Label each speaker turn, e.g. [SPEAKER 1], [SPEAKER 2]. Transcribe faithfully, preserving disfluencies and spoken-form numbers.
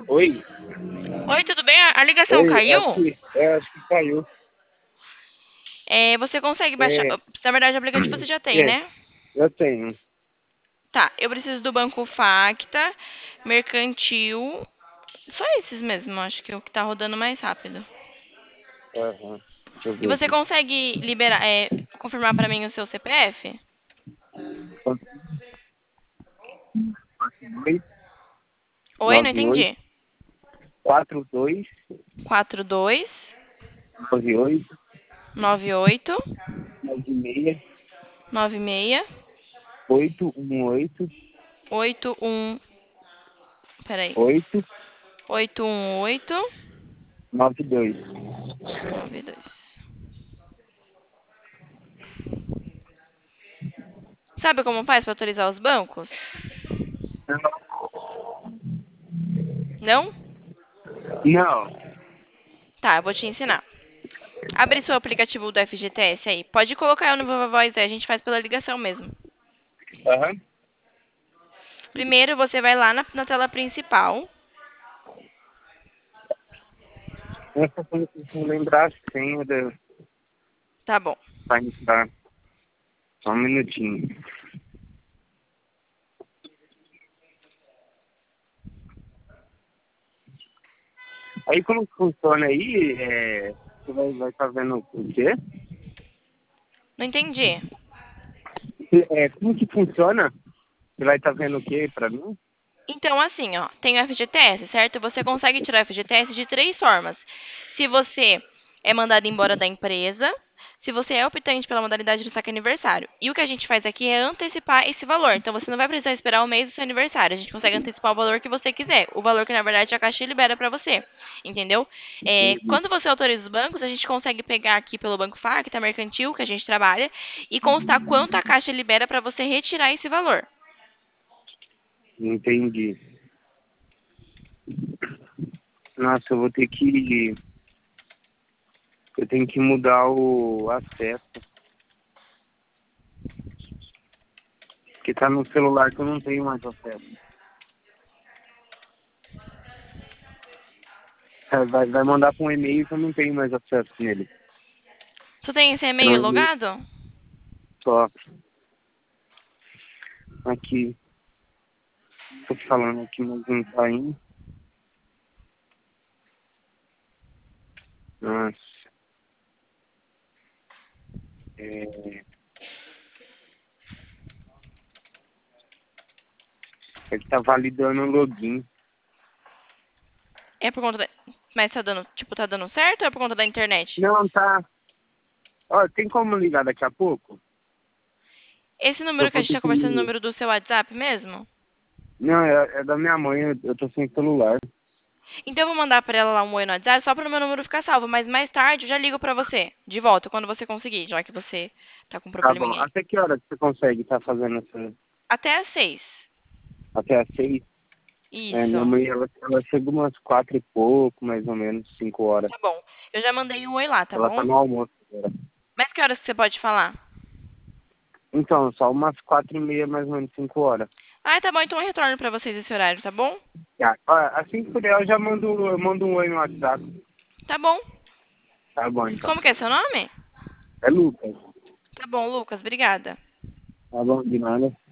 [SPEAKER 1] Oi?
[SPEAKER 2] Oi, tudo bem? A a ligação
[SPEAKER 1] Oi, acho
[SPEAKER 2] caiu?
[SPEAKER 1] que, é, acho que caiu.
[SPEAKER 2] É, você consegue baixar.
[SPEAKER 1] É,
[SPEAKER 2] Na verdade, o aplicativo você já tem,
[SPEAKER 1] é,
[SPEAKER 2] né?
[SPEAKER 1] eu tenho.
[SPEAKER 2] Tá, eu preciso do Banco Facta, Mercantil. Só esses mesmo, acho que é o que tá rodando mais rápido.
[SPEAKER 1] Aham. Deixa eu
[SPEAKER 2] E
[SPEAKER 1] ver
[SPEAKER 2] você
[SPEAKER 1] aqui.
[SPEAKER 2] consegue liberar, é, confirmar pra mim o seu C P F?
[SPEAKER 1] Dois,
[SPEAKER 2] Oi, não
[SPEAKER 1] nove, oito,
[SPEAKER 2] entendi.
[SPEAKER 1] quatro, dois,
[SPEAKER 2] Quatro dois
[SPEAKER 1] nove, oito,
[SPEAKER 2] nove oito
[SPEAKER 1] nove, seis,
[SPEAKER 2] nove seis
[SPEAKER 1] oito, um, oito,
[SPEAKER 2] oito um. Peraí.
[SPEAKER 1] oito,
[SPEAKER 2] Oito um oito
[SPEAKER 1] nove, dois.
[SPEAKER 2] nove dois. Sabe como faz pra autorizar os bancos? Não?
[SPEAKER 1] Não.
[SPEAKER 2] Tá, eu vou te ensinar. Abre seu aplicativo do F G T S aí. Pode colocar eu no Viva Voz, aí, a gente faz pela ligação mesmo.
[SPEAKER 1] Aham.
[SPEAKER 2] Primeiro você vai lá na, na tela principal.
[SPEAKER 1] Eu só preciso lembrar a senha da,
[SPEAKER 2] Tá bom.
[SPEAKER 1] pra entrar. Só um minutinho. Aí como que funciona aí? É, você vai estar vai tá vendo o quê?
[SPEAKER 2] Não entendi.
[SPEAKER 1] É, como que funciona? Você vai estar vendo o quê pra mim?
[SPEAKER 2] Então, assim, ó, tem o F G T S, certo? Você consegue tirar o F G T S de três formas. Se você é mandado embora da empresa, se você é optante pela modalidade do saque aniversário. E o que a gente faz aqui é antecipar esse valor. Então, você não vai precisar esperar o mês do seu aniversário. A gente consegue antecipar o valor que você quiser. O valor que, na verdade, a Caixa libera para você. Entendeu? É,
[SPEAKER 1] Entendi.
[SPEAKER 2] quando você autoriza os bancos, a gente consegue pegar aqui pelo Banco Facta, Mercantil, que a gente trabalha, e constar quanto a Caixa libera para você retirar esse valor.
[SPEAKER 1] Entendi. Nossa, eu vou ter que. Eu tenho que mudar o acesso. Porque tá no celular que eu não tenho mais acesso. É, Vai, vai mandar para um e-mail que eu não tenho mais acesso nele.
[SPEAKER 2] Você tem esse
[SPEAKER 1] É um
[SPEAKER 2] e-mail
[SPEAKER 1] e-mail
[SPEAKER 2] logado?
[SPEAKER 1] só. Aqui. Tô falando aqui, mas não tá indo. Nossa. É, ele tá validando o login.
[SPEAKER 2] É por conta da... Mas tá dando, tipo, tá dando certo ou é por conta da internet?
[SPEAKER 1] Não, tá. Ó, tem como ligar daqui a pouco?
[SPEAKER 2] Esse
[SPEAKER 1] Eu
[SPEAKER 2] número que a
[SPEAKER 1] vou
[SPEAKER 2] gente
[SPEAKER 1] ter
[SPEAKER 2] tá conversando é o
[SPEAKER 1] que.
[SPEAKER 2] número do seu WhatsApp mesmo?
[SPEAKER 1] Não, é, é da minha mãe, eu, eu tô sem celular.
[SPEAKER 2] Então eu vou mandar pra ela lá um oi no WhatsApp só pro meu número ficar salvo, mas mais tarde eu já ligo pra você, de volta, quando você conseguir, já que você tá com um
[SPEAKER 1] Tá bom.
[SPEAKER 2] probleminha aí.
[SPEAKER 1] Até que hora que você consegue estar fazendo essa.
[SPEAKER 2] Até às seis.
[SPEAKER 1] Até às seis? É, minha
[SPEAKER 2] Isso.
[SPEAKER 1] mãe, ela, ela chega umas quatro e pouco, mais ou menos, cinco horas.
[SPEAKER 2] Tá bom. Eu já mandei um oi lá, tá
[SPEAKER 1] Ela tá
[SPEAKER 2] bom?
[SPEAKER 1] no almoço agora.
[SPEAKER 2] Mas que horas que você pode falar?
[SPEAKER 1] Então, só umas quatro e meia, mais ou menos, cinco horas.
[SPEAKER 2] Ah, tá bom, então eu retorno pra vocês esse horário, tá bom?
[SPEAKER 1] Tá. Ó, assim que puder, eu já mando, eu mando um oi no WhatsApp.
[SPEAKER 2] Tá bom.
[SPEAKER 1] Tá bom, então.
[SPEAKER 2] Como que é seu nome?
[SPEAKER 1] É Lucas.
[SPEAKER 2] Tá bom, Lucas, obrigada.
[SPEAKER 1] Tá bom, de nada.